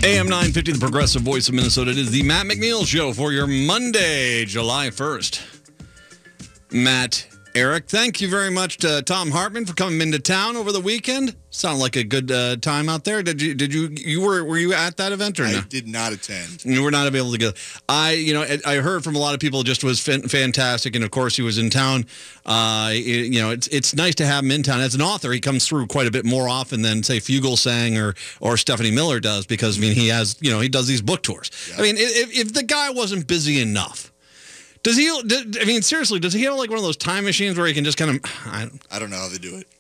AM 950, the Progressive Voice of Minnesota. It is the Matt McNeil Show for your Monday, July 1st. Matt, Eric, thank you very much to Tom Hartman for coming into town over the weekend. Sounded like a good time out there. Were you at that event or no? I did not attend. You were not able to go. I heard from a lot of people it just was fantastic, and of course he was in town. It's nice to have him in town. As an author, he comes through quite a bit more often than say Fugelsang or Stephanie Miller does, because he does these book tours. Yeah. If the guy wasn't busy enough. Seriously, does he have like one of those time machines where he can just kind of... I don't know how they do it.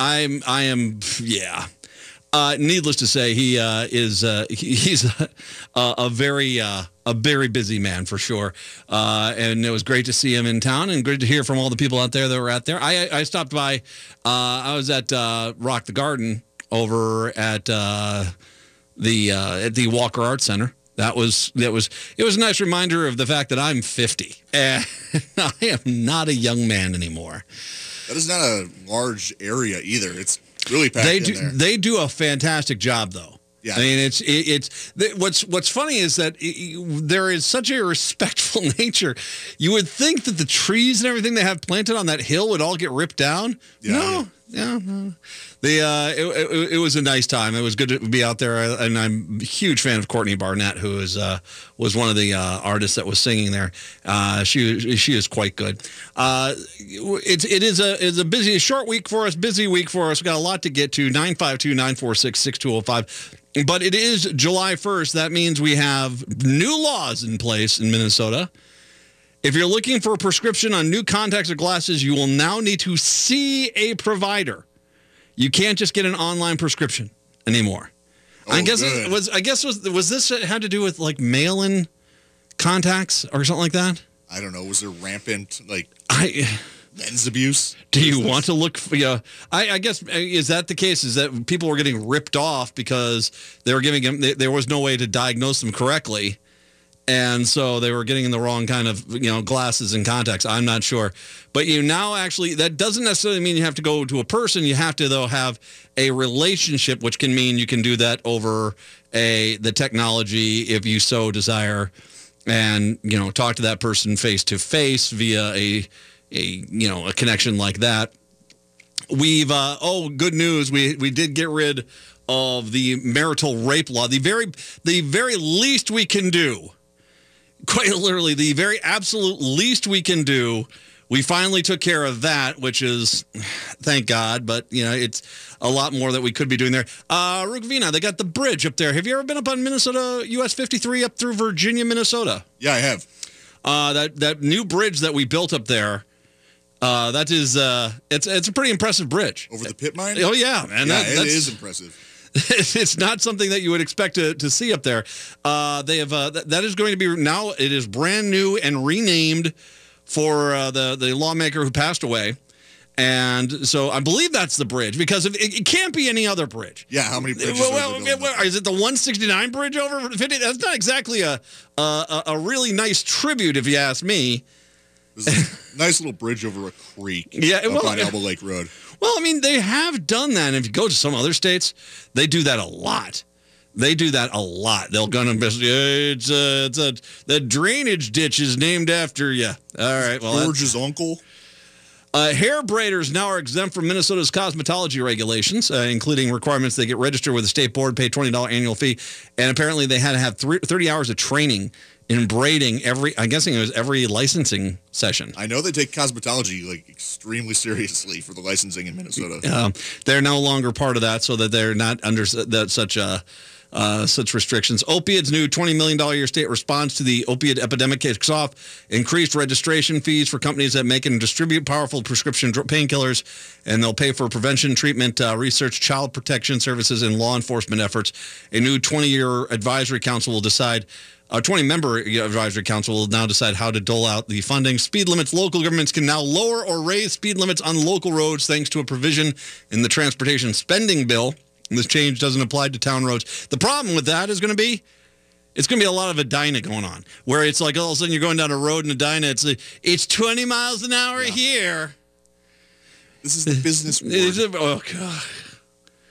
Needless to say, he's a very busy man for sure. And it was great to see him in town and good to hear from all the people out there that were out there. I stopped by, I was at Rock the Garden over at the Walker Arts Center. It was a nice reminder of the fact that I'm 50 and I am not a young man anymore. That is not a large area either. It's really packed in there. They do a fantastic job though. Yeah. What's funny is that there is such a respectful nature. You would think that the trees and everything they have planted on that hill would all get ripped down. Yeah. No. It was a nice time. It was good to be out there, and I'm a huge fan of Courtney Barnett, who was one of the artists that was singing there. She is quite good. It is a busy, short week for us, busy week for us. We got a lot to get to. 952-946-6205. But it is July 1st. That means we have new laws in place in Minnesota. If you're looking for a prescription on new contacts or glasses, you will now need to see a provider. You can't just get an online prescription anymore. Oh, I guess good. was this had to do with like mail-in contacts or something like that? I don't know. Was there rampant men's abuse? Do you want to look for? I guess is that the case? Is that people were getting ripped off because they were giving them? There was no way to diagnose them correctly. And so they were getting in the wrong kind of, glasses and contacts. I'm not sure. But that doesn't necessarily mean you have to go to a person. You have to, though, have a relationship, which can mean you can do that over the technology if you so desire, and, talk to that person face to face via a connection like that. We've, good news. We did get rid of the marital rape law. The very least we can do. Quite literally, the very absolute least we can do, we finally took care of that, which is, thank God, but, it's a lot more that we could be doing there. Rukvina, they got the bridge up there. Have you ever been up on Minnesota, US 53, up through Virginia, Minnesota? Yeah, I have. That new bridge that we built up there, that is, it's a pretty impressive bridge. Over the pit mine? Oh, yeah, man. It is impressive. It's not something that you would expect to see up there. They have that is going to be now. It is brand new and renamed for the lawmaker who passed away, and so I believe that's the bridge because it can't be any other bridge. Yeah, how many bridges? Is it the 169 bridge over 50? That's not exactly a really nice tribute, if you ask me. There's a nice little bridge over a creek. Yeah, on Elbow Lake Road. Well, they have done that. And if you go to some other states, they do that a lot. They'll go and the drainage ditch is named after you. All right. Well, George's uncle. Hair braiders now are exempt from Minnesota's cosmetology regulations, including requirements they get registered with the state board, pay $20 annual fee, and apparently they had to have 30 hours of training in braiding every licensing session. I know they take cosmetology extremely seriously for the licensing in Minnesota. They're no longer part of that, so that they're not under such restrictions. Opiate's new $20 million a year state response to the opiate epidemic kicks off. Increased registration fees for companies that make and distribute powerful prescription painkillers, and they'll pay for prevention, treatment, research, child protection services, and law enforcement efforts. A new 20-year advisory council will decide. A 20-member advisory council will now decide how to dole out the funding. Speed limits. Local governments can now lower or raise speed limits on local roads thanks to a provision in the transportation spending bill. And this change doesn't apply to town roads. The problem with that is going to be, it's going to be a lot of Edina going on, where it's like all of a sudden you're going down a road in Edina, it's 20 miles an hour here. This is the business world. Oh, God.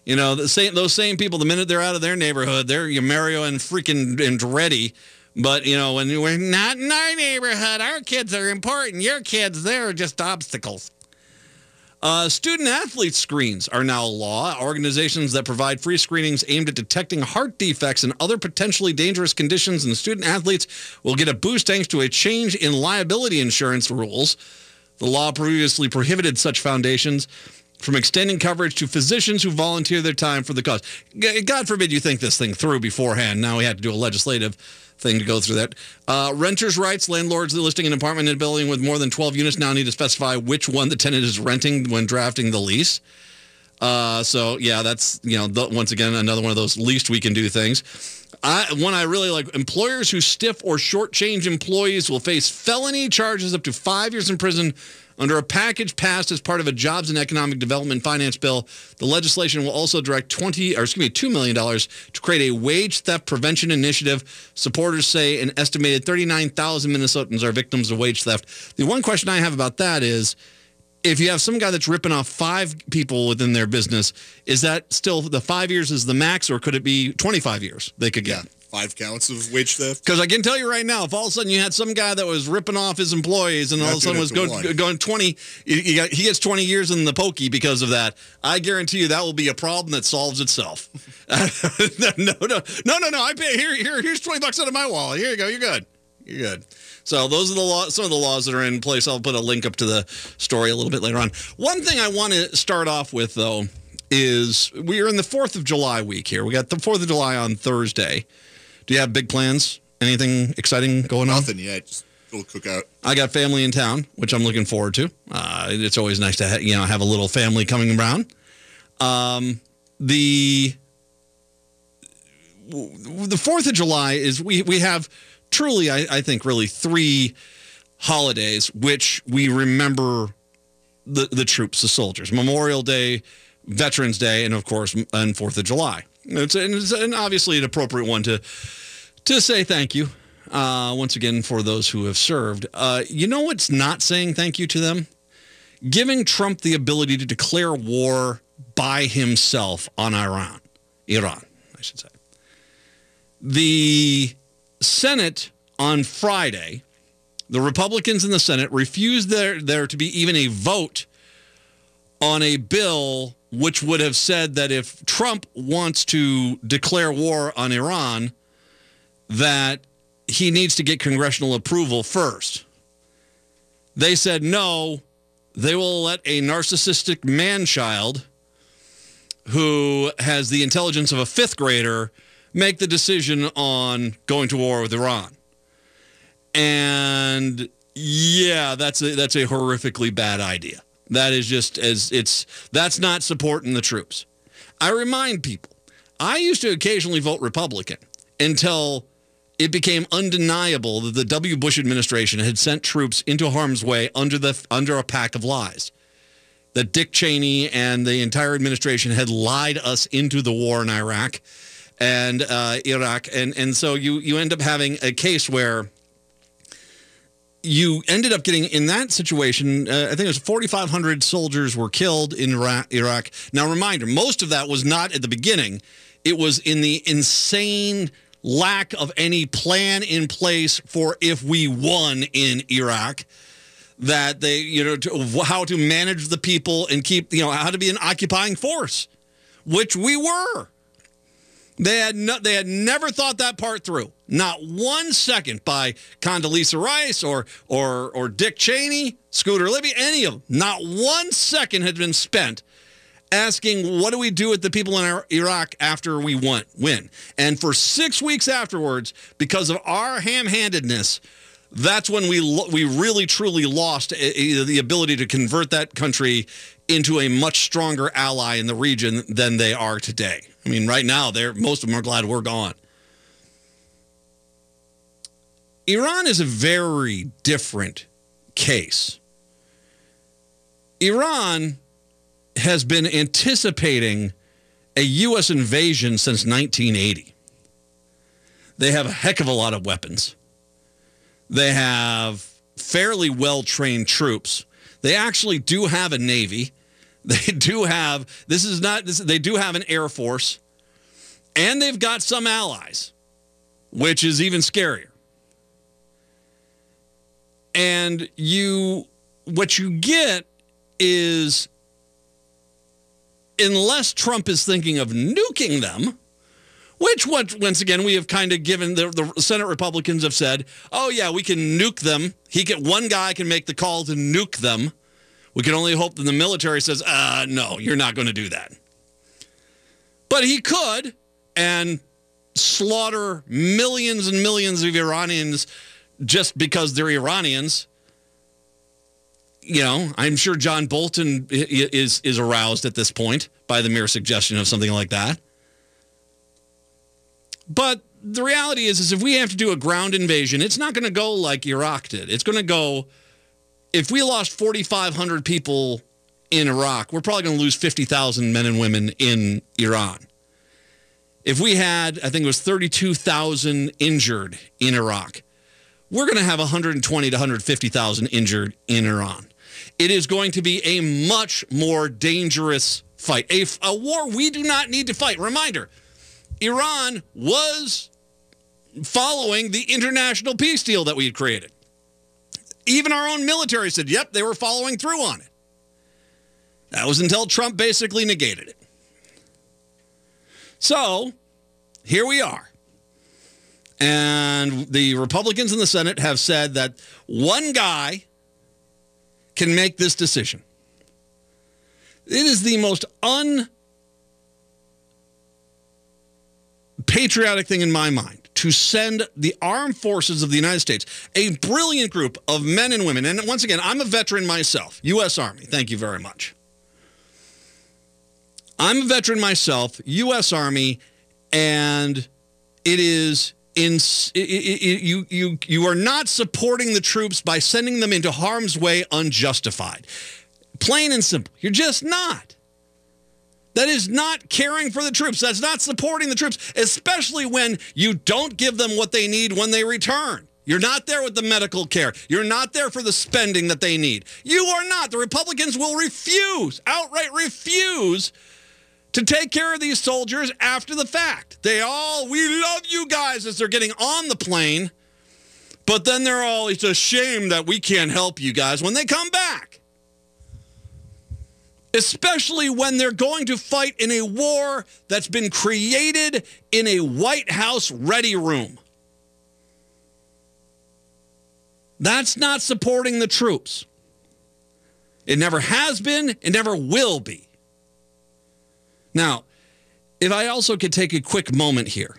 You know, those same people, the minute they're out of their neighborhood, they're Mario and freaking Andretti. But, you know, when we're not in our neighborhood, our kids are important. Your kids, they're just obstacles. Student-athlete screens are now law. Organizations that provide free screenings aimed at detecting heart defects and other potentially dangerous conditions in student-athletes will get a boost thanks to a change in liability insurance rules. The law previously prohibited such foundations from extending coverage to physicians who volunteer their time for the cause. God forbid you think this thing through beforehand. Now we have to do a legislative thing to go through that. Renters' rights. Landlords listing an apartment in a building with more than 12 units now need to specify which one the tenant is renting when drafting the lease. So, yeah, that's, you know, once again, another one of those least we can do things. One I really like, employers who stiff or shortchange employees will face felony charges up to 5 years in prison under a package passed as part of a Jobs and Economic Development Finance bill. The legislation will also direct $2 million to create a wage theft prevention initiative. Supporters say an estimated 39,000 Minnesotans are victims of wage theft. The one question I have about that is, if you have some guy that's ripping off 5 people within their business, is that still the 5 years is the max, or could it be 25 years they could get? Yeah, 5 counts of wage theft. Because I can tell you right now, if all of a sudden you had some guy that was ripping off his employees and all of a sudden was going 20, he gets 20 years in the pokey because of that, I guarantee you that will be a problem that solves itself. No. I pay here's $20 out of my wallet. Here you go. You're good. You're good. So those are the laws, some of the laws that are in place. I'll put a link up to the story a little bit later on. One thing I want to start off with, though, is we are in the 4th of July week here. We got the 4th of July on Thursday. Do you have big plans? Anything exciting going on? Nothing yet. Just a little cookout. I got family in town, which I'm looking forward to. It's always nice to have a little family coming around. The 4th of July is we have truly, I think, really 3 holidays which we remember the troops, the soldiers. Memorial Day, Veterans Day, and, of course, and 4th of July. It's obviously an appropriate one to say thank you once again for those who have served. You know what's not saying thank you to them? Giving Trump the ability to declare war by himself on Iran, I should say. The Senate on Friday, the Republicans in the Senate refused there to be even a vote on a bill which would have said that if Trump wants to declare war on Iran, that he needs to get congressional approval first. They said no, they will let a narcissistic man-child who has the intelligence of a 5th grader make the decision on going to war with Iran. And yeah, that's a horrifically bad idea. That is just that's not supporting the troops. I remind people, I used to occasionally vote Republican until it became undeniable that the W. Bush administration had sent troops into harm's way under a pack of lies. That Dick Cheney and the entire administration had lied us into the war in Iraq and Iraq. And so you end up having a case where you ended up getting, in that situation, I think it was 4,500 soldiers were killed in Iraq. Now, reminder, most of that was not at the beginning. It was in the insane lack of any plan in place for if we won in Iraq, that they, how to manage the people and keep, how to be an occupying force, which we were. They had never thought that part through. Not 1 second by Condoleezza Rice or Dick Cheney, Scooter Libby, any of them. Not 1 second had been spent asking, what do we do with the people in Iraq after we win? And for 6 weeks afterwards, because of our ham-handedness, that's when we really, truly lost the ability to convert that country into a much stronger ally in the region than they are today. I mean, right now, most of them are glad we're gone. Iran is a very different case. Iran has been anticipating a U.S. invasion since 1980. They have a heck of a lot of weapons. They have fairly well-trained troops. They actually do have a navy. They do have, they do have an Air Force, and they've got some allies, which is even scarier. And what you get is, unless Trump is thinking of nuking them, which once again we have kind of given, the Senate Republicans have said, oh yeah, we can nuke them. One guy can make the call to nuke them. We can only hope that the military says, no, you're not going to do that. But he could, and slaughter millions and millions of Iranians just because they're Iranians. You know, I'm sure John Bolton is aroused at this point by the mere suggestion of something like that. But the reality is if we have to do a ground invasion, it's not going to go like Iraq did. It's going to go, if we lost 4,500 people in Iraq, we're probably going to lose 50,000 men and women in Iran. If we had, I think it was 32,000 injured in Iraq, we're going to have 120 to 150,000 injured in Iran. It is going to be a much more dangerous fight, a war we do not need to fight. Reminder, Iran was following the international peace deal that we had created. Even our own military said, yep, they were following through on it. That was until Trump basically negated it. So, here we are. And the Republicans in the Senate have said that one guy can make this decision. It is the most unpatriotic thing in my mind to send the armed forces of the United States, a brilliant group of men and women. And once again, I'm a veteran myself, U.S. Army. Thank you very much. I'm a veteran myself, U.S. Army, and it is you are not supporting the troops by sending them into harm's way unjustified. Plain and simple. You're just not. That is not caring for the troops. That's not supporting the troops, especially when you don't give them what they need when they return. You're not there with the medical care. You're not there for the spending that they need. You are not. The Republicans will outright refuse to take care of these soldiers after the fact. We love you guys as they're getting on the plane, but then it's a shame that we can't help you guys when they come back. Especially when they're going to fight in a war that's been created in a White House ready room. That's not supporting the troops. It never has been, it never will be. Now, if I also could take a quick moment here.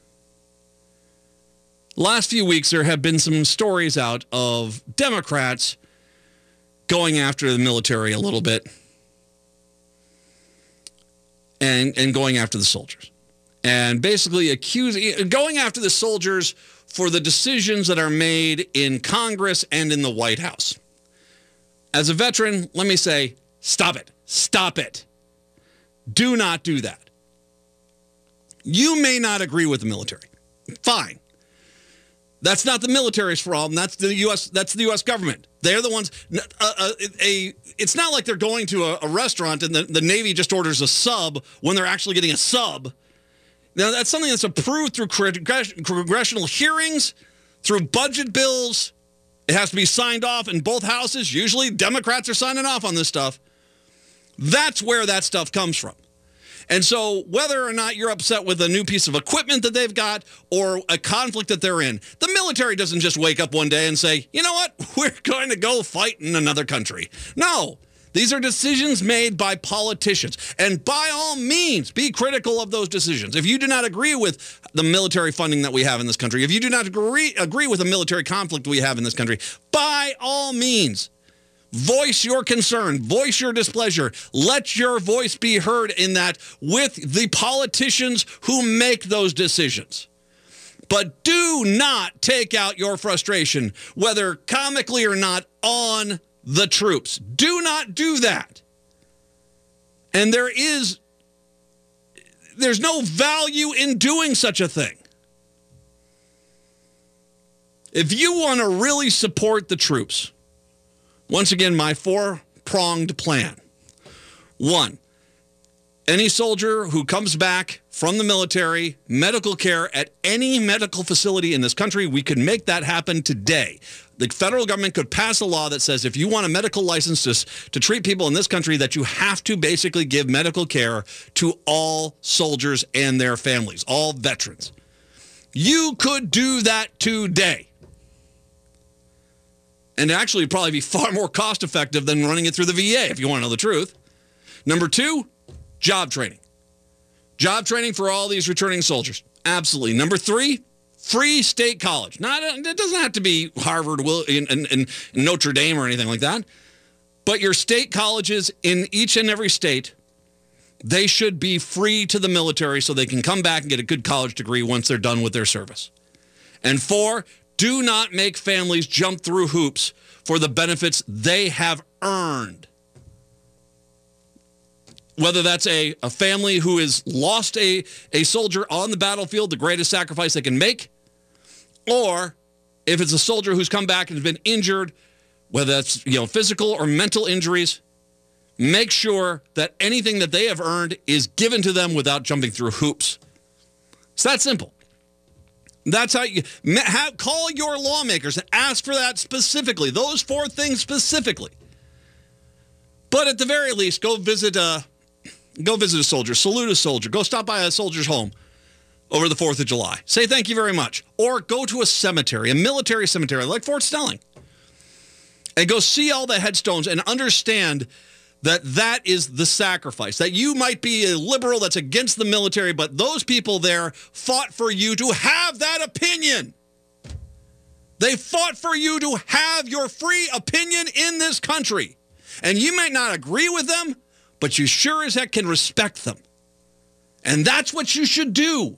Last few weeks, there have been some stories out of Democrats going after the military a little bit and going after the soldiers. And basically going after the soldiers for the decisions that are made in Congress and in the White House. As a veteran, let me say, stop it. Stop it. Do not do that. You may not agree with the military. Fine. That's not the military's problem. That's the U.S. government. They're the ones. It's not like they're going to a restaurant and the Navy just orders a sub when they're actually getting a sub. Now, that's something that's approved through congressional hearings, through budget bills. It has to be signed off in both houses. Usually Democrats are signing off on this stuff. That's where that stuff comes from. And so whether or not you're upset with a new piece of equipment that they've got or a conflict that they're in, the military doesn't just wake up one day and say, you know what, we're going to go fight in another country. No, these are decisions made by politicians. And by all means, be critical of those decisions. If you do not agree with the military funding that we have in this country, if you do not agree with the military conflict we have in this country, by all means, voice your concern, voice your displeasure. Let your voice be heard in that with the politicians who make those decisions. But do not take out your frustration, whether comically or not, on the troops. Do not do that. And there's no value in doing such a thing. If you want to really support the troops, once again, my four-pronged plan. One, any soldier who comes back from the military, medical care at any medical facility in this country, we could make that happen today. The federal government could pass a law that says if you want a medical license to treat people in this country, that you have to basically give medical care to all soldiers and their families, all veterans. You could do that today. And actually probably be far more cost effective than running it through the VA, if you want to know the truth. Number two, job training. Job training for all these returning soldiers. Absolutely. Number three, free state college. It doesn't have to be Harvard and Notre Dame or anything like that. But your state colleges in each and every state, they should be free to the military so they can come back and get a good college degree once they're done with their service. And four, do not make families jump through hoops for the benefits they have earned. Whether that's a family who has lost a soldier on the battlefield, the greatest sacrifice they can make, or if it's a soldier who's come back and has been injured, whether that's physical or mental injuries, make sure that anything that they have earned is given to them without jumping through hoops. It's that simple. That's how you call your lawmakers and ask for that specifically, those four things specifically. But at the very least, go visit a soldier, salute a soldier, go stop by a soldier's home over the 4th of July. Say thank you very much. Or go to a cemetery, a military cemetery like Fort Snelling, and go see all the headstones and understand that is the sacrifice. That you might be a liberal that's against the military, but those people there fought for you to have that opinion. They fought for you to have your free opinion in this country. And you might not agree with them, but you sure as heck can respect them. And that's what you should do.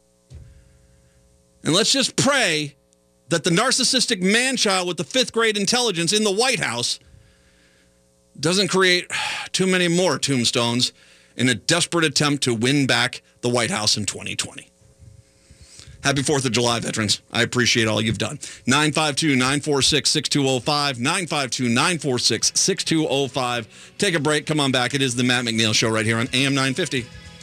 And let's just pray that the narcissistic man-child with the 5th grade intelligence in the White House doesn't create too many more tombstones in a desperate attempt to win back the White House in 2020. Happy 4th of July, veterans. I appreciate all you've done. 952-946-6205, 952-946-6205. Take a break. Come on back. It is the Matt McNeil Show right here on AM 950.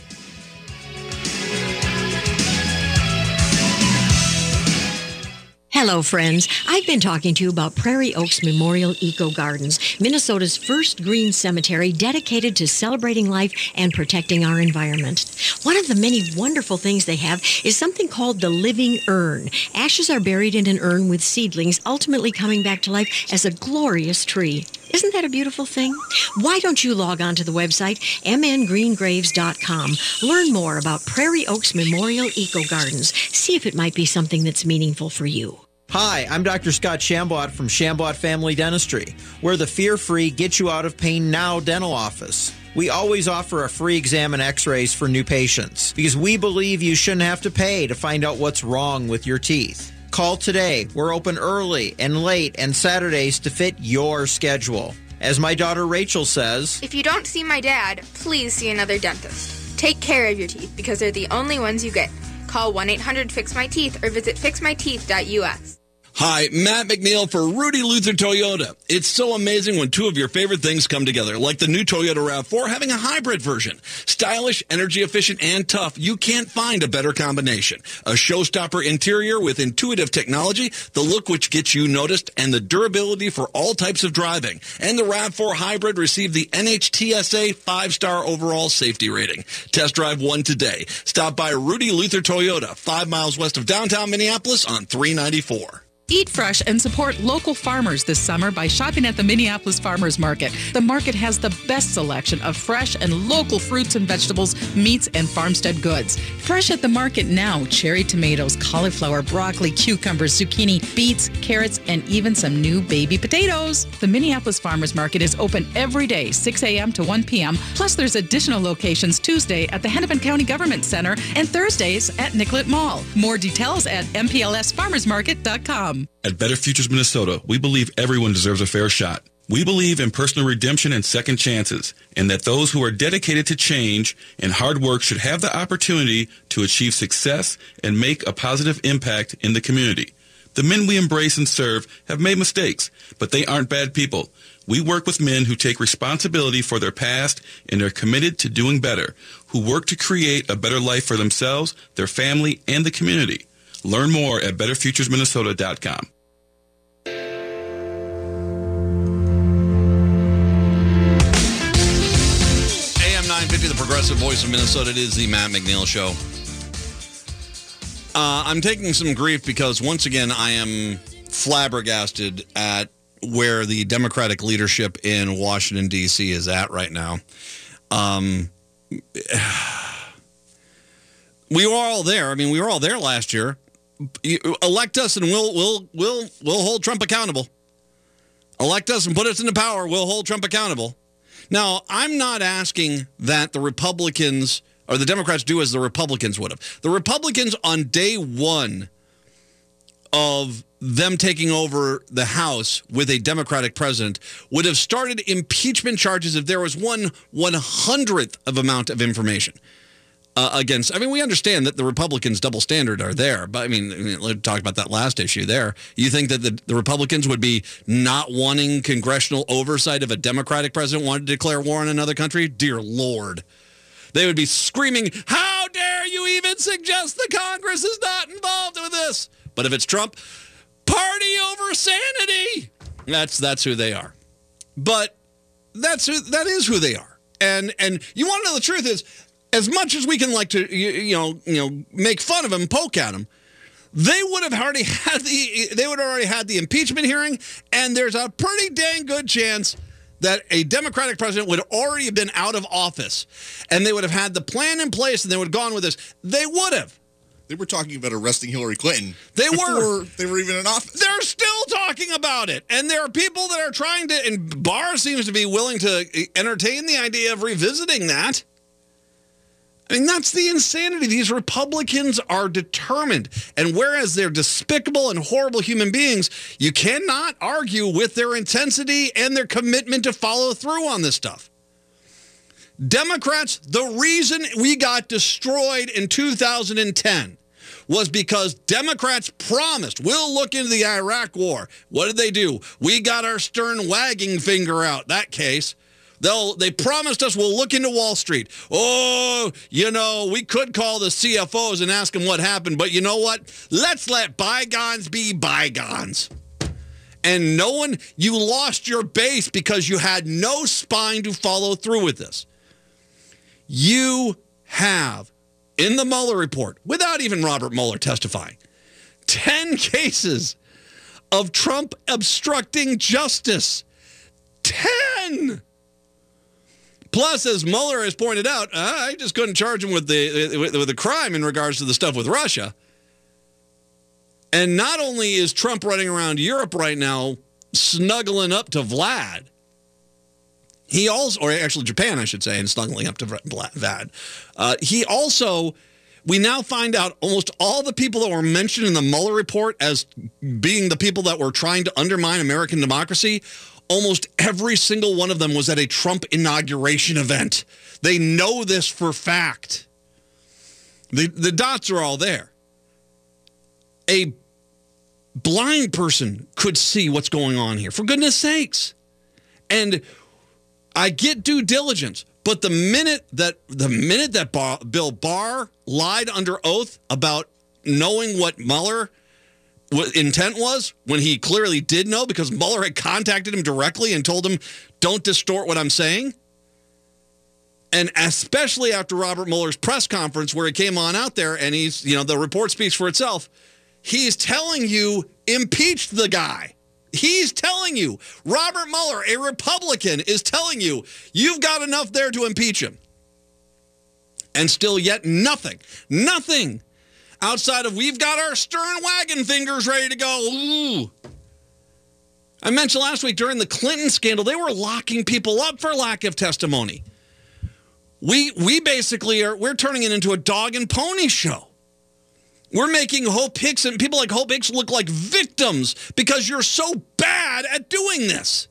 Hello, friends. I've been talking to you about Prairie Oaks Memorial Eco Gardens, Minnesota's first green cemetery dedicated to celebrating life and protecting our environment. One of the many wonderful things they have is something called the living urn. Ashes are buried in an urn with seedlings ultimately coming back to life as a glorious tree. Isn't that a beautiful thing? Why don't you log on to the website mngreengraves.com. Learn more about Prairie Oaks Memorial Eco Gardens. See if it might be something that's meaningful for you. Hi, I'm Dr. Scott Shambot from Shambot Family Dentistry. We're the fear-free, get-you-out-of-pain-now dental office. We always offer a free exam and x-rays for new patients because we believe you shouldn't have to pay to find out what's wrong with your teeth. Call today. We're open early and late and Saturdays to fit your schedule. As my daughter Rachel says, if you don't see my dad, please see another dentist. Take care of your teeth because they're the only ones you get. Call 1-800-FIX-MY-TEETH or visit fixmyteeth.us. Hi, Matt McNeil for Rudy Luther Toyota. It's so amazing when two of your favorite things come together, like the new Toyota RAV4 having a hybrid version. Stylish, energy efficient, and tough. You can't find a better combination. A showstopper interior with intuitive technology, the look which gets you noticed, and the durability for all types of driving. And the RAV4 hybrid received the NHTSA 5-star overall safety rating. Test drive one today. Stop by Rudy Luther Toyota, 5 miles west of downtown Minneapolis on 394. Eat fresh and support local farmers this summer by shopping at the Minneapolis Farmers Market. The market has the best selection of fresh and local fruits and vegetables, meats, and farmstead goods. Fresh at the market now, cherry tomatoes, cauliflower, broccoli, cucumbers, zucchini, beets, carrots, and even some new baby potatoes. The Minneapolis Farmers Market is open every day, 6 a.m. to 1 p.m. Plus, there's additional locations Tuesday at the Hennepin County Government Center and Thursdays at Nicollet Mall. More details at mplsfarmersmarket.com. At Better Futures Minnesota, we believe everyone deserves a fair shot. We believe in personal redemption and second chances, and that those who are dedicated to change and hard work should have the opportunity to achieve success and make a positive impact in the community. The men we embrace and serve have made mistakes, but they aren't bad people. We work with men who take responsibility for their past and are committed to doing better, who work to create a better life for themselves, their family, and the community. Learn more at betterfuturesminnesota.com. AM 950, the progressive voice of Minnesota. It is the Matt McNeil Show. I'm taking some grief because, once again, I am flabbergasted at where the Democratic leadership in Washington, D.C. is at right now. We were all there. I mean, we were all there last year. Elect us and we'll hold Trump accountable. Elect us and put us into power. We'll hold Trump accountable. Now, I'm not asking that the Republicans or the Democrats do as the Republicans would have. The Republicans on day one of them taking over the House with a Democratic president would have started impeachment charges if there was 1/100th of amount of information against. I mean, we understand that the Republicans' double standard are there, but I mean, let's talk about that last issue there. You think that the Republicans would be not wanting congressional oversight if a Democratic president wanted to declare war on another country? Dear Lord. They would be screaming, how dare you even suggest the Congress is not involved with this? But if it's Trump, party over sanity. That's who they are. But that is who they are. And you want to know the truth is, as much as we can like to make fun of them, poke at them, they would have already had the impeachment hearing, and there's a pretty dang good chance that a Democratic president would already have been out of office, and they would have had the plan in place, and they would have gone with this. They would have. They were talking about arresting Hillary Clinton. They before they were even in office. They're still talking about it. And there are people that are trying to, and Barr seems to be willing to entertain the idea of revisiting that. I mean, that's the insanity. These Republicans are determined. And whereas they're despicable and horrible human beings, you cannot argue with their intensity and their commitment to follow through on this stuff. Democrats, the reason we got destroyed in 2010 was because Democrats promised, we'll look into the Iraq war. What did they do? We got our stern wagging finger out, that case. They promised us we'll look into Wall Street. Oh, we could call the CFOs and ask them what happened, but you know what? Let's let bygones be bygones. And you lost your base because you had no spine to follow through with this. You have, in the Mueller report, without even Robert Mueller testifying, 10 cases of Trump obstructing justice. 10! Plus, as Mueller has pointed out, I just couldn't charge him with the crime in regards to the stuff with Russia. And not only is Trump running around Europe right now snuggling up to Vlad, he also, or actually Japan, I should say, and snuggling up to Vlad. We now find out almost all the people that were mentioned in the Mueller report as being the people that were trying to undermine American democracy, almost every single one of them was at a Trump inauguration event. They know this for fact. The dots are all there. A blind person could see what's going on here, for goodness sakes. And I get due diligence, but the minute that Bill Barr lied under oath about knowing what Mueller intent was, when he clearly did know because Mueller had contacted him directly and told him, don't distort what I'm saying. And especially after Robert Mueller's press conference where he came on out there and he's, the report speaks for itself. He's telling you, impeach the guy. He's telling you, Robert Mueller, a Republican, is telling you, you've got enough there to impeach him. And still yet nothing outside of we've got our stern wagon fingers ready to go. Ooh. I mentioned last week during the Clinton scandal, they were locking people up for lack of testimony. We basically we're turning it into a dog and pony show. We're making Hope Hicks and people like Hope Hicks look like victims because you're so bad at doing this.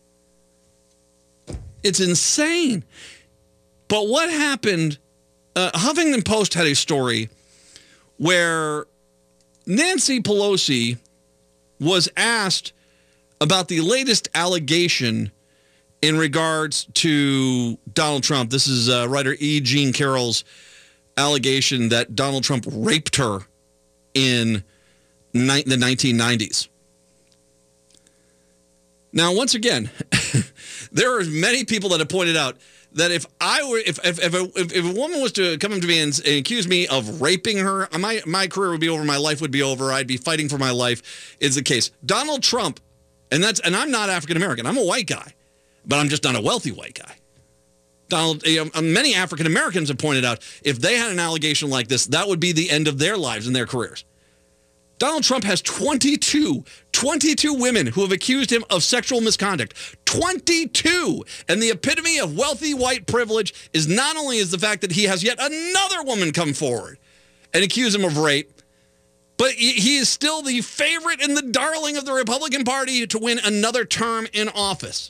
It's insane. But what happened, Huffington Post had a story where Nancy Pelosi was asked about the latest allegation in regards to Donald Trump. This is writer E. Jean Carroll's allegation that Donald Trump raped her in the 1990s. Now, once again, there are many people that have pointed out that if a woman was to come up to me and accuse me of raping her, my career would be over, my life would be over, I'd be fighting for my life, is the case. Donald Trump, and I'm not African American, I'm a white guy, but I'm just not a wealthy white guy. Many African Americans have pointed out if they had an allegation like this, that would be the end of their lives and their careers. Donald Trump has 22 women who have accused him of sexual misconduct. 22! And the epitome of wealthy white privilege is not only is the fact that he has yet another woman come forward and accuse him of rape, but he is still the favorite and the darling of the Republican Party to win another term in office.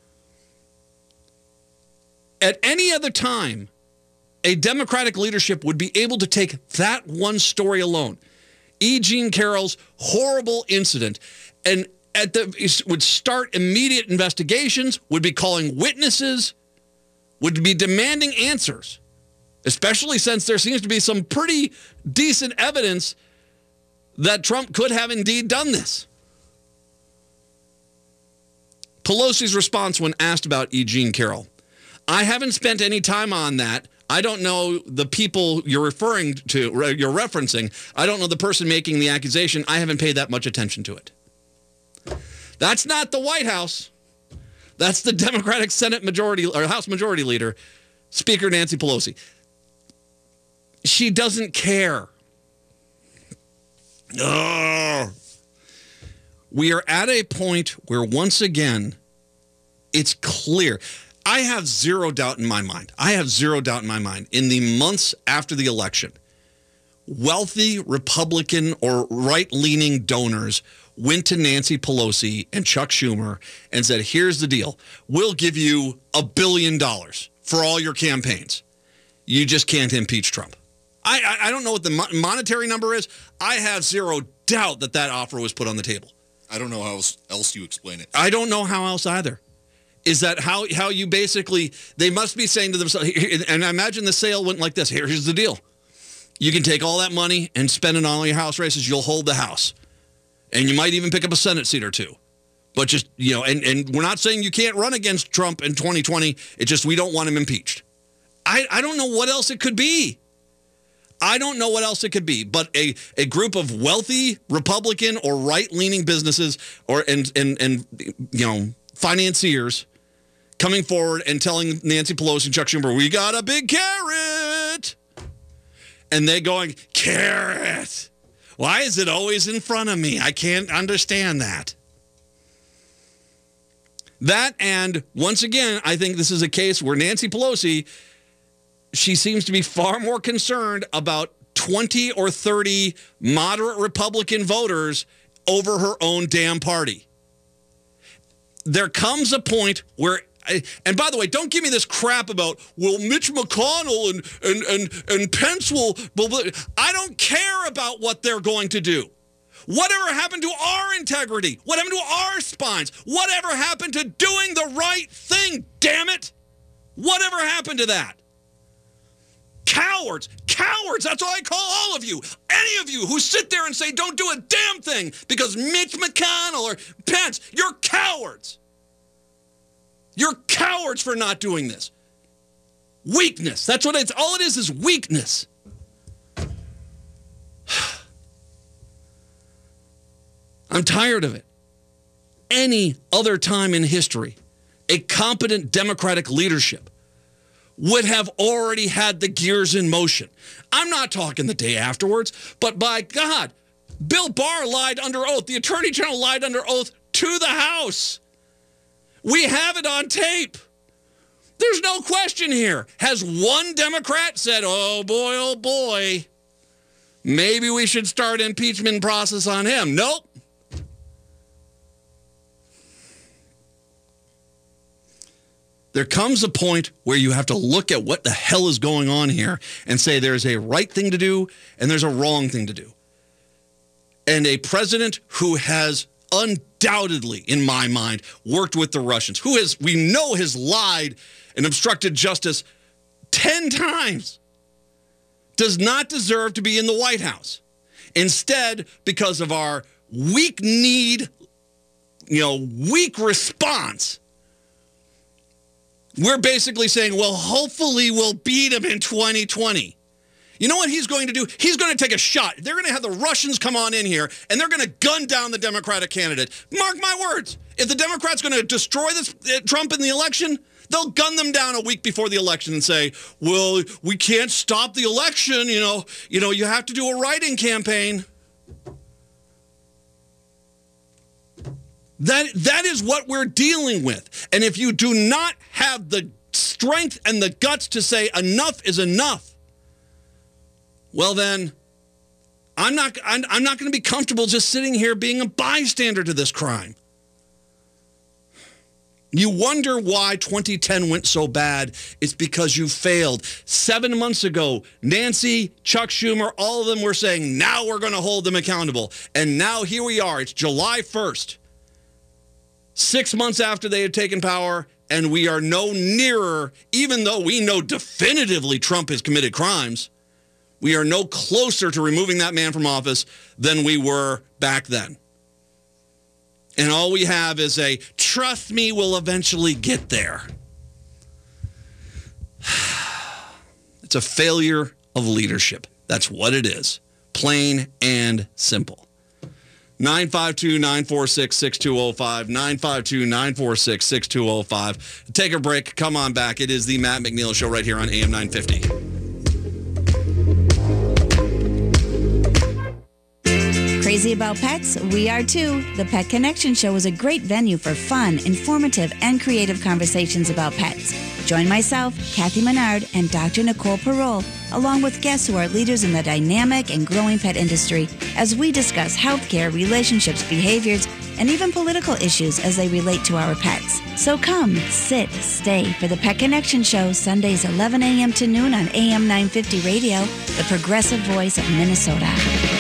At any other time, a Democratic leadership would be able to take that one story alone, E. Jean Carroll's horrible incident, and would start immediate investigations, would be calling witnesses, would be demanding answers, especially since there seems to be some pretty decent evidence that Trump could have indeed done this. Pelosi's response when asked about E. Jean Carroll: I haven't spent any time on that. I don't know the people you're referencing. I don't know the person making the accusation. I haven't paid that much attention to it. That's not the White House. That's the Democratic Senate majority or House Majority Leader, Speaker Nancy Pelosi. She doesn't care. Ugh. We are at a point where once again, it's clear. I have zero doubt in my mind. In the months after the election, wealthy Republican or right-leaning donors went to Nancy Pelosi and Chuck Schumer and said, here's the deal. We'll give you $1 billion for all your campaigns. You just can't impeach Trump. I don't know what the monetary number is. I have zero doubt that offer was put on the table. I don't know how else you explain it. I don't know how else either. Is that how you basically, they must be saying to themselves, and I imagine the sale went like this. Here's the deal. You can take all that money and spend it on all your house races. You'll hold the House. And you might even pick up a Senate seat or two. But just, and we're not saying you can't run against Trump in 2020. It's just we don't want him impeached. I don't know what else it could be. But a group of wealthy Republican or right-leaning businesses and financiers coming forward and telling Nancy Pelosi and Chuck Schumer, we got a big carrot. And they going, carrot. Why is it always in front of me? I can't understand that. That, and once again, I think this is a case where Nancy Pelosi, she seems to be far more concerned about 20 or 30 moderate Republican voters over her own damn party. There comes a point where, and by the way, don't give me this crap about, well, Mitch McConnell and Pence will, I don't care about what they're going to do. Whatever happened to our integrity? What happened to our spines? Whatever happened to doing the right thing, damn it? Whatever happened to that? Cowards, that's what I call all of you. Any of you who sit there and say don't do a damn thing because Mitch McConnell or Pence, you're cowards. You're cowards for not doing this. Weakness, that's what it's, all it is weakness. I'm tired of it. Any other time in history, a competent Democratic leadership would have already had the gears in motion. I'm not talking the day afterwards, but by God, Bill Barr lied under oath. The Attorney General lied under oath to the House. We have it on tape. There's no question here. Has one Democrat said, oh boy, maybe we should start impeachment process on him? Nope. There comes a point where you have to look at what the hell is going on here and say there's a right thing to do and there's a wrong thing to do. And a president who has undoubtedly, in my mind, worked with the Russians, who we know has lied and obstructed justice 10 times, does not deserve to be in the White House. Instead, because of our weak response, we're basically saying, well, hopefully we'll beat him in 2020. You know what he's going to do? He's going to take a shot. They're going to have the Russians come on in here, and they're going to gun down the Democratic candidate. Mark my words. If the Democrats going to destroy Trump in the election, they'll gun them down a week before the election and say, well, we can't stop the election. You have to do a write-in campaign. That is what we're dealing with. And if you do not have the strength and the guts to say enough is enough, well then, I'm not going to be comfortable just sitting here being a bystander to this crime. You wonder why 2010 went so bad. It's because you failed. 7 months ago, Nancy, Chuck Schumer, all of them were saying, now we're going to hold them accountable. And now here we are. It's July 1st. 6 months after they had taken power, and we are no nearer, even though we know definitively Trump has committed crimes, we are no closer to removing that man from office than we were back then. And all we have is a, trust me, we'll eventually get there. It's a failure of leadership. That's what it is. Plain and simple. 952-946-6205. 952-946-6205. Take a break. Come on back. It is the Matt McNeil Show right here on AM 950. Crazy about pets? We are too. The Pet Connection Show is a great venue for fun, informative, and creative conversations about pets. Join myself, Kathy Menard, and Dr. Nicole Parole, along with guests who are leaders in the dynamic and growing pet industry, as we discuss healthcare, relationships, behaviors, and even political issues as they relate to our pets. So come, sit, stay for the Pet Connection Show, Sundays 11 a.m. to noon on AM 950 Radio, the progressive voice of Minnesota.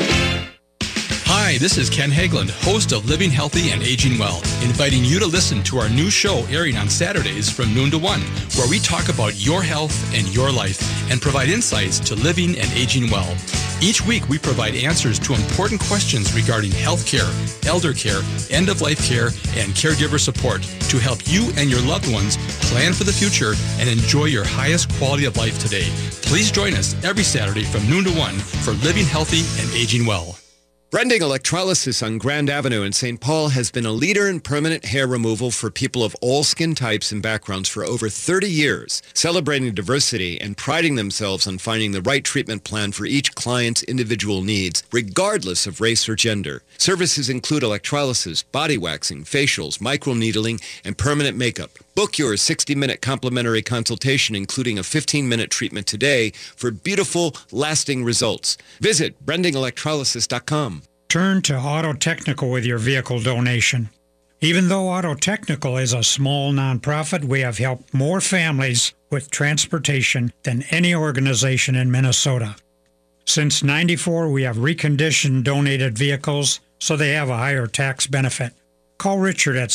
Hi, this is Ken Hageland, host of Living Healthy and Aging Well, inviting you to listen to our new show airing on Saturdays from noon to 1, where we talk about your health and your life and provide insights to living and aging well. Each week, we provide answers to important questions regarding health care, elder care, end-of-life care, and caregiver support to help you and your loved ones plan for the future and enjoy your highest quality of life today. Please join us every Saturday from noon to 1 for Living Healthy and Aging Well. Brending Electrolysis on Grand Avenue in St. Paul has been a leader in permanent hair removal for people of all skin types and backgrounds for over 30 years, celebrating diversity and priding themselves on finding the right treatment plan for each client's individual needs, regardless of race or gender. Services include electrolysis, body waxing, facials, microneedling, and permanent makeup. Book your 60-minute complimentary consultation, including a 15-minute treatment today for beautiful, lasting results. Visit BrendingElectrolysis.com. Turn to Auto Technical with your vehicle donation. Even though Auto Technical is a small nonprofit, we have helped more families with transportation than any organization in Minnesota. Since '94, we have reconditioned donated vehicles so they have a higher tax benefit. Call Richard at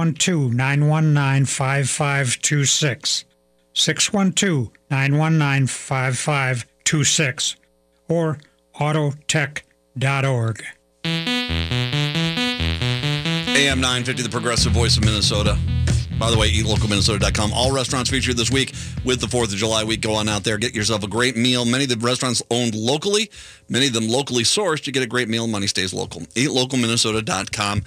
612-919-5526, 612-919-5526, or autotech.org. AM 950, the progressive voice of Minnesota. By the way, eatlocalminnesota.com. All restaurants featured this week with the 4th of July week. Go on out there, get yourself a great meal. Many of the restaurants owned locally, many of them locally sourced. You get a great meal, money stays local. Eatlocalminnesota.com.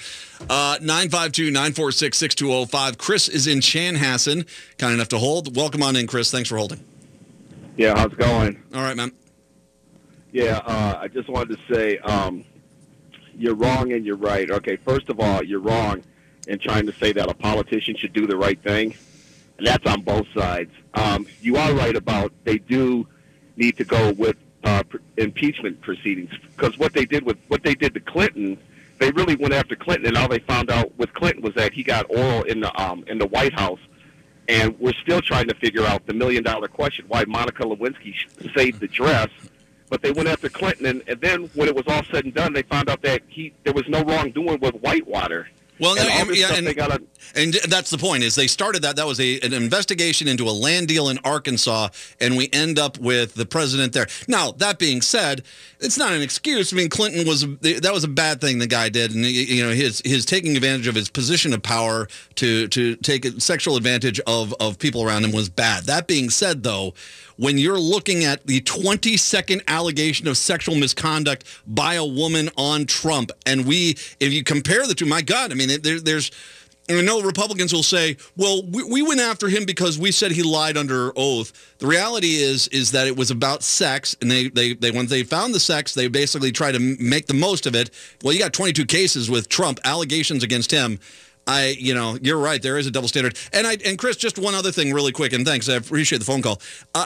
952-946-6205. Chris is in Chanhassen, kind enough to hold. Welcome on in, Chris. Thanks for holding. Yeah, how's it going? All right, man. Yeah, I just wanted to say you're wrong and you're right. Okay, first of all, you're wrong in trying to say that a politician should do the right thing, and that's on both sides. You are right about they do need to go with impeachment proceedings, because what they did to Clinton, they really went after Clinton, and all they found out with Clinton was that he got oil in the White House, and we're still trying to figure out the $1 million question: why Monica Lewinsky saved the dress, but they went after Clinton, and then when it was all said and done, they found out that there was no wrongdoing with Whitewater. Well, and and that's the point, is they started that. That was an investigation into a land deal in Arkansas, and we end up with the president there. Now, that being said, it's not an excuse. I mean, Clinton that was a bad thing the guy did, and his taking advantage of his position of power to take sexual advantage of people around him was bad. That being said, though, when you're looking at the 22nd allegation of sexual misconduct by a woman on Trump, and if you compare the two, my God, I mean, I know Republicans will say, well, we went after him because we said he lied under oath. The reality is that it was about sex, and they when they found the sex, they basically tried to make the most of it. Well, you got 22 cases with Trump, allegations against him. You're right. There is a double standard. And Chris, just one other thing really quick, and thanks. I appreciate the phone call.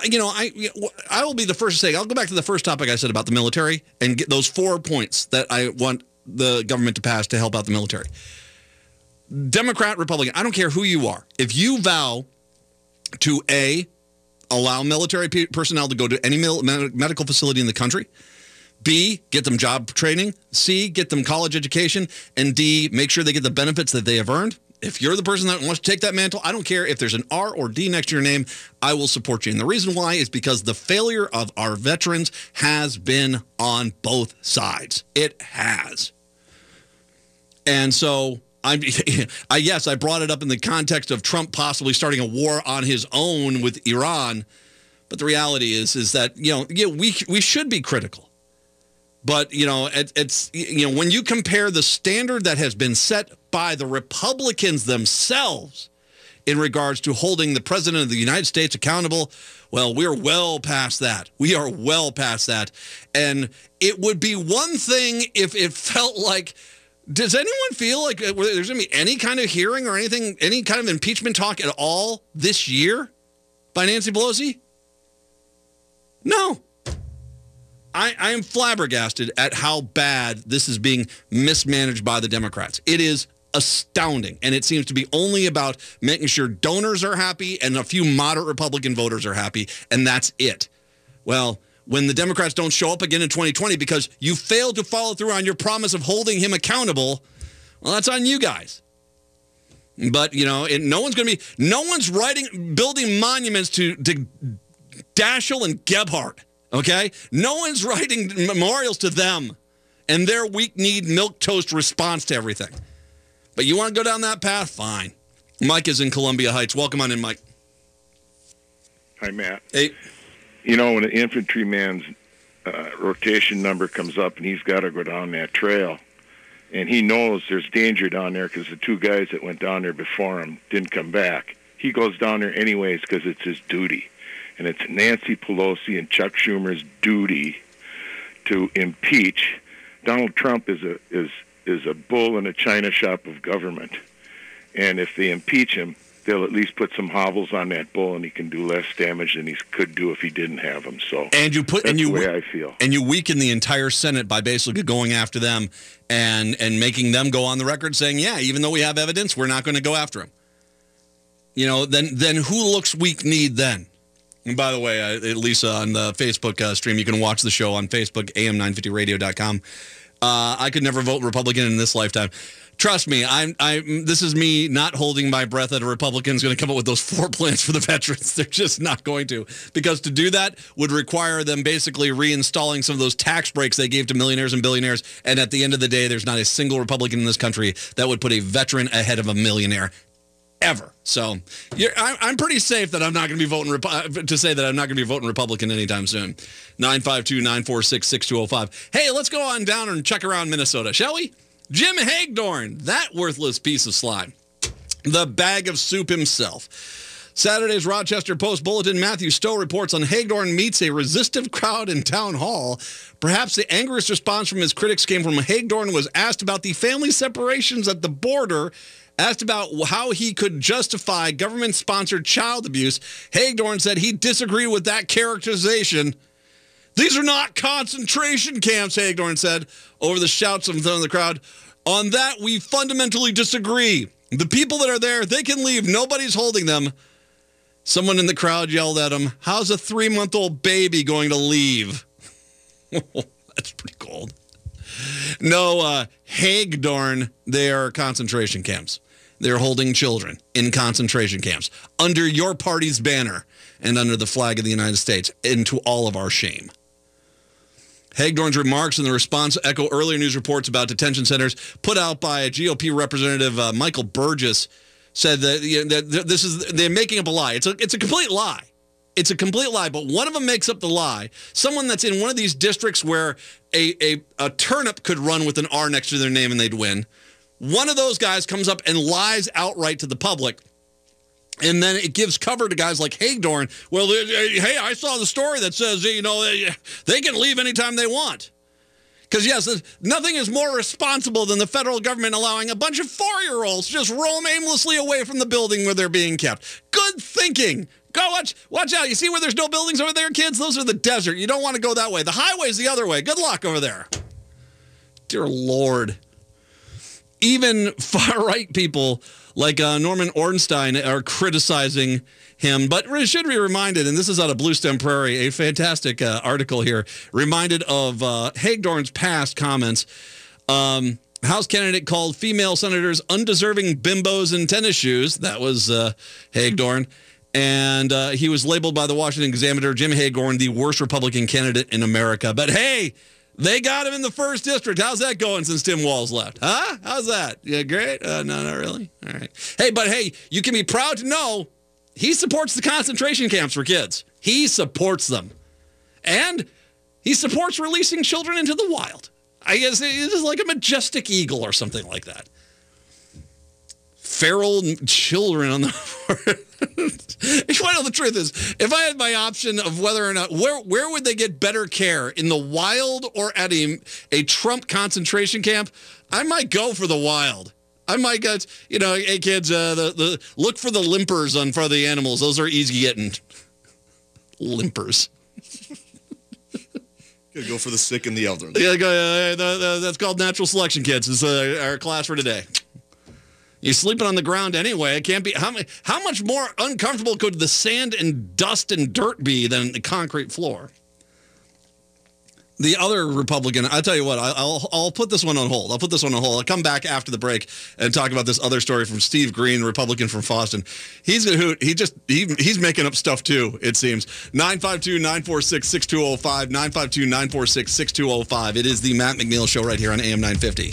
I will be the first to say, I'll go back to the first topic I said about the military and get those 4 points that I want the government to pass to help out the military. Democrat, Republican, I don't care who you are. If you vow to allow military personnel to go to any medical facility in the country, B, get them job training, C, get them college education, and D, make sure they get the benefits that they have earned. If you're the person that wants to take that mantle, I don't care if there's an R or D next to your name, I will support you. And the reason why is because the failure of our veterans has been on both sides. It has. And so I brought it up in the context of Trump possibly starting a war on his own with Iran, but the reality is that we should be critical. But it's when you compare the standard that has been set by the Republicans themselves in regards to holding the president of the United States accountable, well, we're well past that. We are well past that, and it would be one thing if it felt like. Does anyone feel like there's going to be any kind of hearing or anything, any kind of impeachment talk at all this year by Nancy Pelosi? No. I am flabbergasted at how bad this is being mismanaged by the Democrats. It is astounding, and it seems to be only about making sure donors are happy and a few moderate Republican voters are happy, and that's it. Well, when the Democrats don't show up again in 2020 because you failed to follow through on your promise of holding him accountable, well, that's on you guys. But, no one's building monuments to Daschle and Gebhardt, okay? No one's writing memorials to them and their weak-kneed milquetoast response to everything. But you want to go down that path? Fine. Mike is in Columbia Heights. Welcome on in, Mike. Hi, Matt. Hey. When an infantryman's rotation number comes up and he's got to go down that trail, and he knows there's danger down there because the two guys that went down there before him didn't come back, he goes down there anyways because it's his duty. And it's Nancy Pelosi and Chuck Schumer's duty to impeach. Donald Trump is a bull in a china shop of government. And if they impeach him, they'll at least put some hobbles on that bull, and he can do less damage than he could do if he didn't have them. So that's the way I feel. And you weaken the entire Senate by basically going after them and making them go on the record saying, yeah, even though we have evidence, we're not going to go after him. Then who looks weak-kneed then? And by the way, Lisa, on the Facebook stream, you can watch the show on Facebook, am950radio.com. I could never vote Republican in this lifetime. Trust me, this is me not holding my breath that a Republican's going to come up with those 4 plans for the veterans. They're just not going to. Because to do that would require them basically reinstalling some of those tax breaks they gave to millionaires and billionaires. And at the end of the day, there's not a single Republican in this country that would put a veteran ahead of a millionaire. Ever. So I'm pretty safe that I'm not going to be voting Republican anytime soon. 952-946-6205. Hey, let's go on down and check around Minnesota, shall we? Jim Hagedorn, that worthless piece of slime. The bag of soup himself. Saturday's Rochester Post-Bulletin, Matthew Stowe reports on Hagedorn meets a resistive crowd in town hall. Perhaps the angriest response from his critics came from Hagedorn was asked about the family separations at the border, asked about how he could justify government-sponsored child abuse. Hagedorn said he disagreed with that characterization. These are not concentration camps, Hagedorn said, over the shouts from the crowd. On that, we fundamentally disagree. The people that are there, they can leave. Nobody's holding them. Someone in the crowd yelled at him, how's a 3-month-old baby going to leave? That's pretty cold. No, Hagedorn, they are concentration camps. They're holding children in concentration camps under your party's banner and under the flag of the United States, into all of our shame. Hagedorn's remarks in the response echo earlier news reports about detention centers put out by GOP Representative Michael Burgess. Said that they're making up a lie. It's a complete lie. It's a complete lie, but one of them makes up the lie. Someone that's in one of these districts where a turnip could run with an R next to their name and they'd win. One of those guys comes up and lies outright to the public. And then it gives cover to guys like Hagedorn. Well, hey, I saw the story that says, they can leave anytime they want. Because, yes, nothing is more responsible than the federal government allowing a bunch of 4-year-olds to just roam aimlessly away from the building where they're being kept. Good thinking. Go watch out. You see where there's no buildings over there, kids? Those are the desert. You don't want to go that way. The highway's the other way. Good luck over there. Dear Lord. Even far-right people like Norman Ornstein are criticizing him. But we should be reminded, and this is out of Blue Stem Prairie, a fantastic article here, reminded of Hagedorn's past comments. House candidate called female senators undeserving bimbos in tennis shoes. That was Hagedorn. And he was labeled by the Washington Examiner, Jim Hagedorn, the worst Republican candidate in America. But hey, they got him in the 1st district. How's that going since Tim Walz left? Huh? How's that? Yeah, great? No, not really. All right. Hey, you can be proud to know he supports the concentration camps for kids. He supports them. And he supports releasing children into the wild. I guess it is like a majestic eagle or something like that. Feral children on the... You want to know the truth is, if I had my option of whether or not, where would they get better care, in the wild or at a Trump concentration camp? I might go for the wild. I might go, hey kids, look for the limpers on front of the animals. Those are easy getting. Limpers. Gotta go for the sick and the elderly. Yeah, that's called natural selection, kids. It's our class for today. You're sleeping on the ground anyway. It can't be. How much more uncomfortable could the sand and dust and dirt be than the concrete floor? The other Republican, I'll tell you what, I'll put this one on hold. I'll come back after the break and talk about this other story from Steve Green, Republican from Boston. He's a hoot. He's making up stuff too, it seems. 952-946-6205, 952-946-6205. It is the Matt McNeil Show right here on AM 950.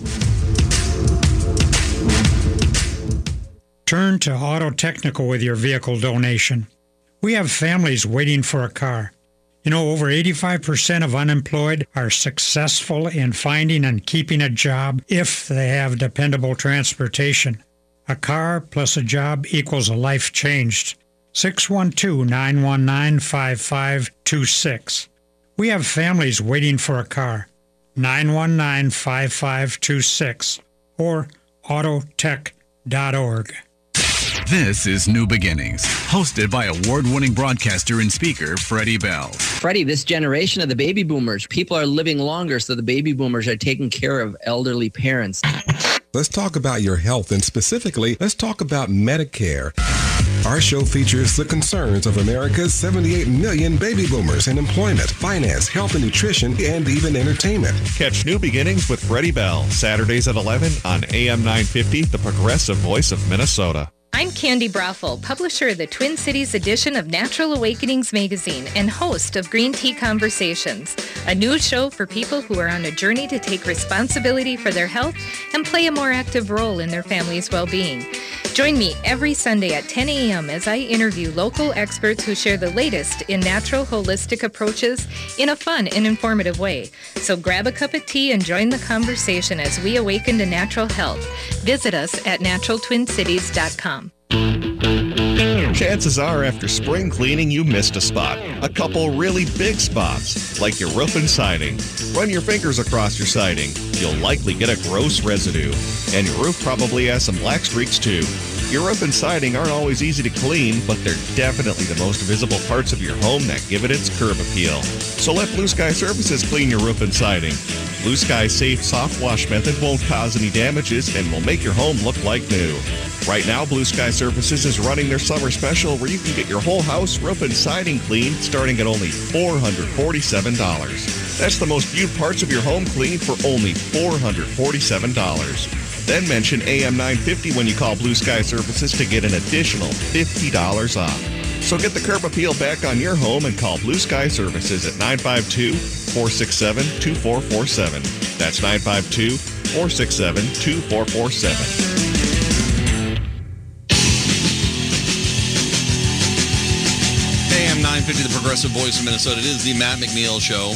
Turn to Auto Technical with your vehicle donation. We have families waiting for a car. Over 85% of unemployed are successful in finding and keeping a job if they have dependable transportation. A car plus a job equals a life changed. 612-919-5526. We have families waiting for a car. 919-5526 or autotech.org. This is New Beginnings, hosted by award-winning broadcaster and speaker, Freddie Bell. Freddie, this generation of the baby boomers, people are living longer, so the baby boomers are taking care of elderly parents. Let's talk about your health, and specifically, let's talk about Medicare. Our show features the concerns of America's 78 million baby boomers in employment, finance, health and nutrition, and even entertainment. Catch New Beginnings with Freddie Bell, Saturdays at 11 on AM 950, the progressive voice of Minnesota. I'm Candy Brothel, publisher of the Twin Cities edition of Natural Awakenings magazine and host of Green Tea Conversations, a news show for people who are on a journey to take responsibility for their health and play a more active role in their family's well-being. Join me every Sunday at 10 a.m. as I interview local experts who share the latest in natural holistic approaches in a fun and informative way. So grab a cup of tea and join the conversation as we awaken to natural health. Visit us at naturaltwincities.com. Chances are after spring cleaning you missed a spot. A couple really big spots, like your roof and siding. Run your fingers across your siding. You'll likely get a gross residue. And your roof probably has some black streaks too. Your roof and siding aren't always easy to clean, but they're definitely the most visible parts of your home that give it its curb appeal. So let Blue Sky Services clean your roof and siding. Blue Sky's safe soft wash method won't cause any damages and will make your home look like new. Right now, Blue Sky Services is running their summer special where you can get your whole house, roof, and siding cleaned starting at only $447. That's the most viewed parts of your home cleaned for only $447. Then mention AM 950 when you call Blue Sky Services to get an additional $50 off. So get the curb appeal back on your home and call Blue Sky Services at 952-467-2447. That's 952-467-2447. AM 950, the progressive voice of Minnesota. It is the Matt McNeil Show.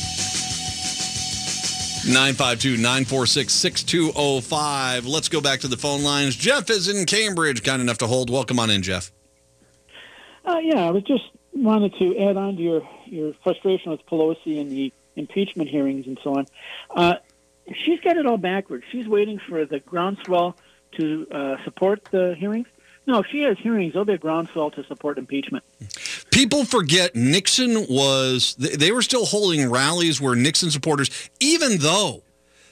952-946-6205. Let's go back to the phone lines. Jeff is in Cambridge, kind enough to hold. Welcome on in, Jeff. Yeah, I was just wanted to add on to your frustration with Pelosi and the impeachment hearings and so on. She's got it all backwards. She's waiting for the groundswell to support the hearings. No, if she has hearings, there'll be a groundswell to support impeachment. People forget Nixon was, they were still holding rallies where Nixon supporters, even though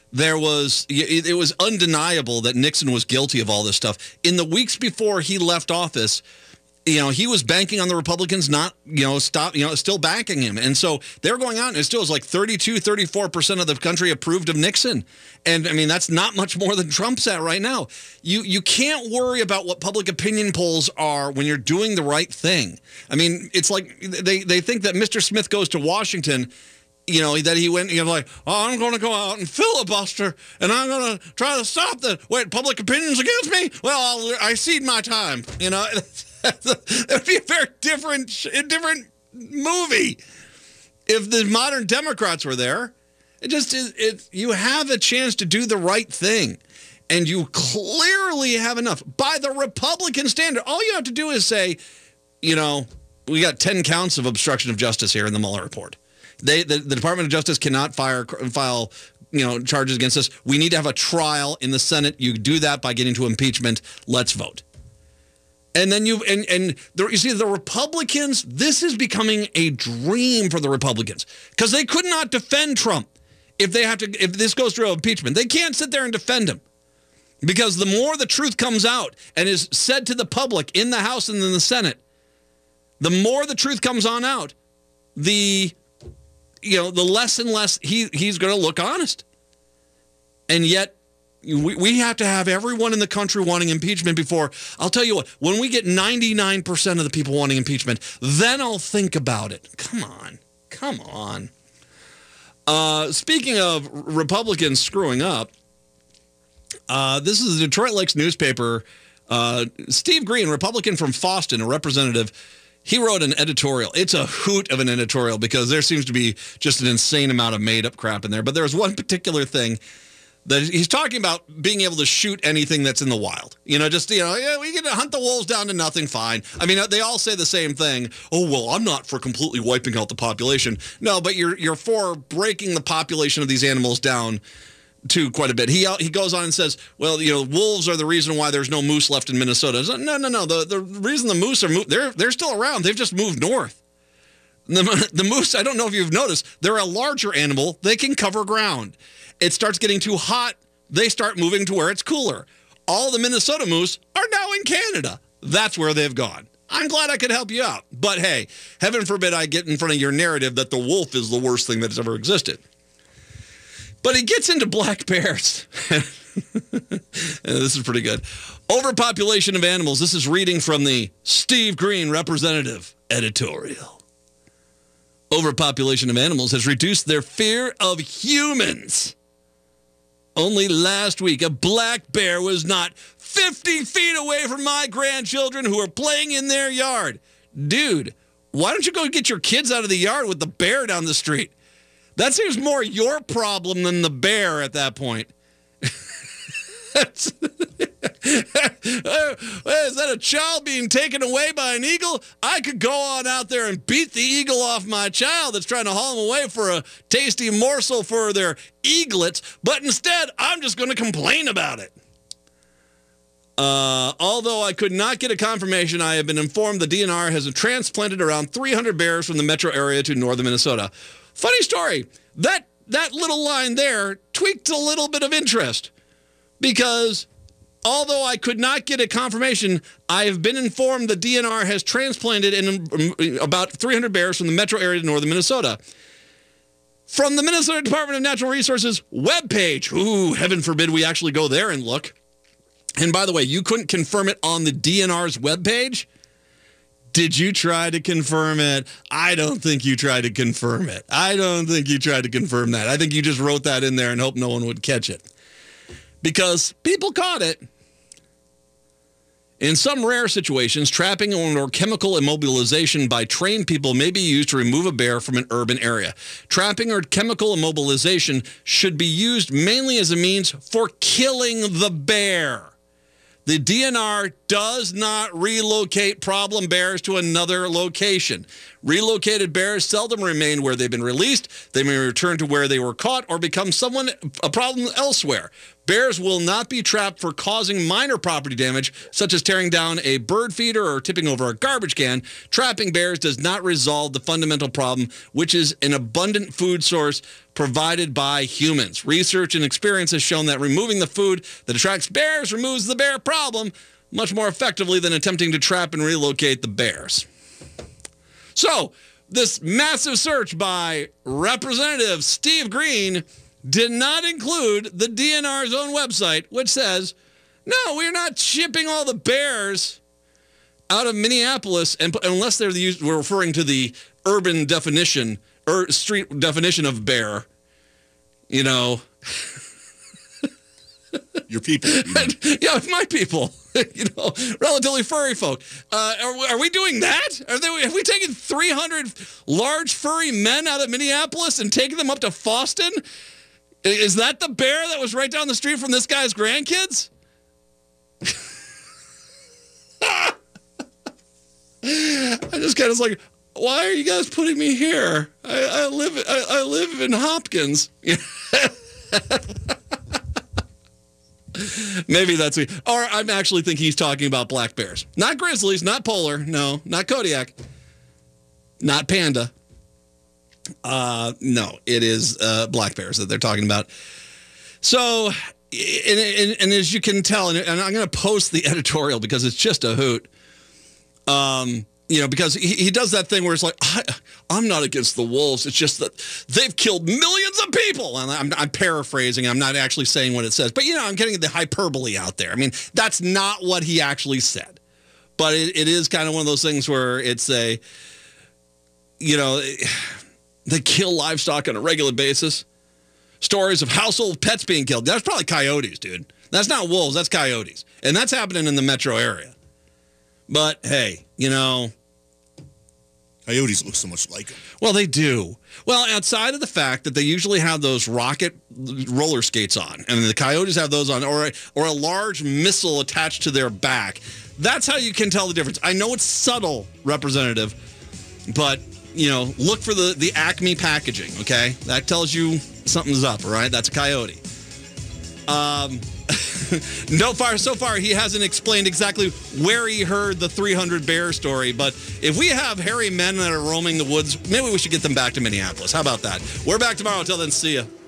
it was undeniable that Nixon was guilty of all this stuff. In the weeks before he left office, he was banking on the Republicans not, still backing him. And so they were going out, and it still was like 34% of the country approved of Nixon. And, I mean, that's not much more than Trump's at right now. You can't worry about what public opinion polls are when you're doing the right thing. I mean, it's like they think that Mr. Smith goes to Washington, that he went, I'm going to go out and filibuster, and I'm going to try to stop public opinion's against me? Well, I cede my time, That would be a very different movie if the modern Democrats were there. You have a chance to do the right thing, and you clearly have enough. By the Republican standard, all you have to do is say, we got 10 counts of obstruction of justice here in the Mueller report. The Department of Justice cannot file charges against us. We need to have a trial in the Senate. You do that by getting to impeachment. Let's vote. And then you see the Republicans, this is becoming a dream for the Republicans because they could not defend Trump if this goes through impeachment. They can't sit there and defend him because the more the truth comes out and is said to the public in the House and in the Senate, the more the truth comes on out, the less and less he's going to look honest. And yet, we have to have everyone in the country wanting impeachment before. I'll tell you what, when we get 99% of the people wanting impeachment, then I'll think about it. Come on. Speaking of Republicans screwing up, this is the Detroit Lakes newspaper. Steve Green, Republican from Foston, a representative, he wrote an editorial. It's a hoot of an editorial because there seems to be just an insane amount of made-up crap in there. But there's one particular thing that he's talking about being able to shoot anything that's in the wild. We can hunt the wolves down to nothing, fine. I mean, they all say the same thing. Oh, well, I'm not for completely wiping out the population. No, but you're for breaking the population of these animals down to quite a bit. He goes on and says, well, wolves are the reason why there's no moose left in Minnesota. No. The reason the moose are they're still around. They've just moved north. The moose, I don't know if you've noticed, they're a larger animal. They can cover ground. It starts getting too hot, they start moving to where it's cooler. All the Minnesota moose are now in Canada. That's where they've gone. I'm glad I could help you out. But hey, heaven forbid I get in front of your narrative that the wolf is the worst thing that has ever existed. But he gets into black bears. This is pretty good. Overpopulation of animals. This is reading from the Steve Green Representative editorial. Overpopulation of animals has reduced their fear of humans. Only last week, a black bear was not 50 feet away from my grandchildren who are playing in their yard. Dude, why don't you go get your kids out of the yard with the bear down the street? That seems more your problem than the bear at that point. Is that a child being taken away by an eagle? I could go on out there and beat the eagle off my child that's trying to haul him away for a tasty morsel for their eaglets, but instead, I'm just going to complain about it. Although I could not get a confirmation, I have been informed the DNR has transplanted around 300 bears from the metro area to northern Minnesota. Funny story. That little line there tweaked a little bit of interest because although I could not get a confirmation, I have been informed the DNR has transplanted in about 300 bears from the metro area to northern Minnesota. From the Minnesota Department of Natural Resources webpage. Ooh, heaven forbid we actually go there and look. And by the way, you couldn't confirm it on the DNR's webpage? Did you try to confirm it? I don't think you tried to confirm it. I don't think you tried to confirm that. I think you just wrote that in there and hoped no one would catch it. Because people caught it. In some rare situations, trapping or chemical immobilization by trained people may be used to remove a bear from an urban area. Trapping or chemical immobilization should be used mainly as a means for killing the bear. The DNR does not relocate problem bears to another location. Relocated bears seldom remain where they've been released. They may return to where they were caught or become a problem elsewhere. Bears will not be trapped for causing minor property damage, such as tearing down a bird feeder or tipping over a garbage can. Trapping bears does not resolve the fundamental problem, which is an abundant food source provided by humans. Research and experience has shown that removing the food that attracts bears removes the bear problem much more effectively than attempting to trap and relocate the bears. So, this massive search by Representative Steve Green did not include the DNR's own website, which says, no, we're not shipping all the bears out of Minneapolis, and unless we're referring to the urban definition or street definition of bear, you know. Your people. Yeah, my people. You know, relatively furry folk. Are we doing that? Have we taken 300 large furry men out of Minneapolis and taken them up to Foston? Is that the bear that was right down the street from this guy's grandkids? I just kind of was like, why are you guys putting me here? I live in Hopkins. Maybe that's me. Or I'm actually thinking he's talking about black bears. Not grizzlies, not polar, no, not Kodiak, not panda. No, it is black bears that they're talking about. So, and as you can tell, and I'm going to post the editorial because it's just a hoot. You know, because he does that thing where it's like, I'm not against the wolves. It's just that they've killed millions of people. And I'm paraphrasing. I'm not actually saying what it says. But, you know, I'm getting the hyperbole out there. I mean, that's not what he actually said. But it is kind of one of those things where it's a, you know, they kill livestock on a regular basis. Stories of household pets being killed. That's probably coyotes, dude. That's not wolves. That's coyotes. And that's happening in the metro area. But, hey, you know, coyotes look so much like them. Well, they do. Well, outside of the fact that they usually have those rocket roller skates on, and the coyotes have those on, or a large missile attached to their back. That's how you can tell the difference. I know it's subtle, Representative, but, you know, look for the Acme packaging, okay? That tells you something's up, all right? That's a coyote. So far, he hasn't explained exactly where he heard the 300 bear story. But if we have hairy men that are roaming the woods, maybe we should get them back to Minneapolis. How about that? We're back tomorrow. Until then, see ya.